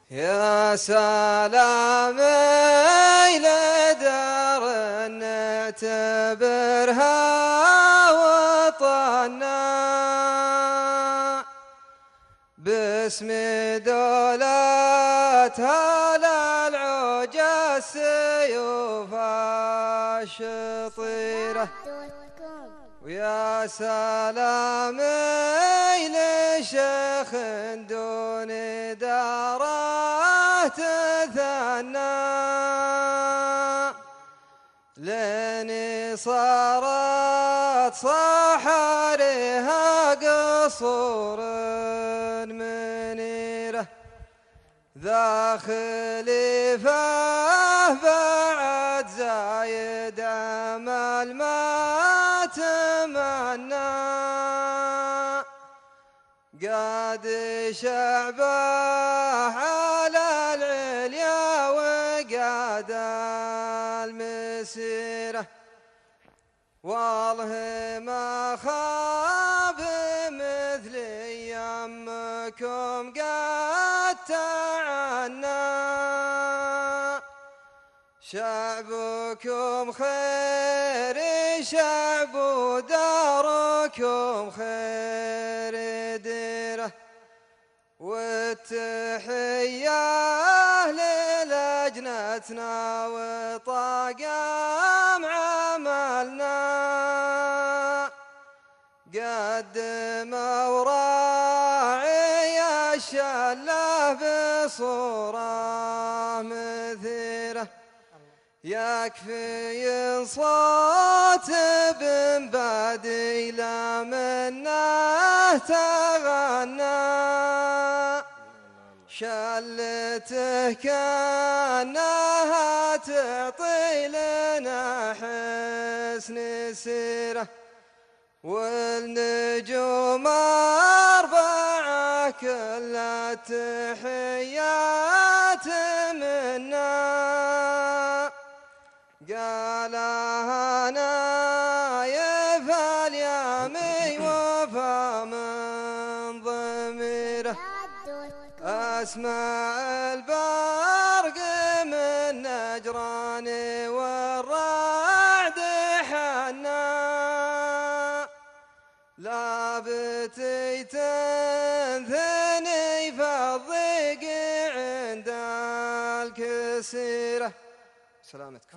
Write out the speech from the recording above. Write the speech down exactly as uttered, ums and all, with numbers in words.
يا سلامي لدار نعتبرها وطنا، باسم دولتها للعوجة السيوف الشطيرة. ويا سلامي لشيخ دون داره تثنى، لين صارت صحاريها قصور منيرة. ذا خليفة بعد زايد امل ما تمنى، قاد شعبه على العليا وقاد المسيرة. والله ما خاب مثل يمكم قد تعنى، شعبكم خير شعب وداركم خير ديره. والتحية للجنتنا وطاقم عملنا، قدموا راعي الشله بصورة مثيرة. يكفي صوت بن بادي لا منه تغنى، شلته كانها تعطي لنا حسن سيرة. والنجوم أربعة كل التحيات منا، قالها نايف اليامي وفى من ضميره. أسمع البرق من نجران والرعد حنا، لا بتي تنثني فالضيق عند الكسيرة. سلامتكم.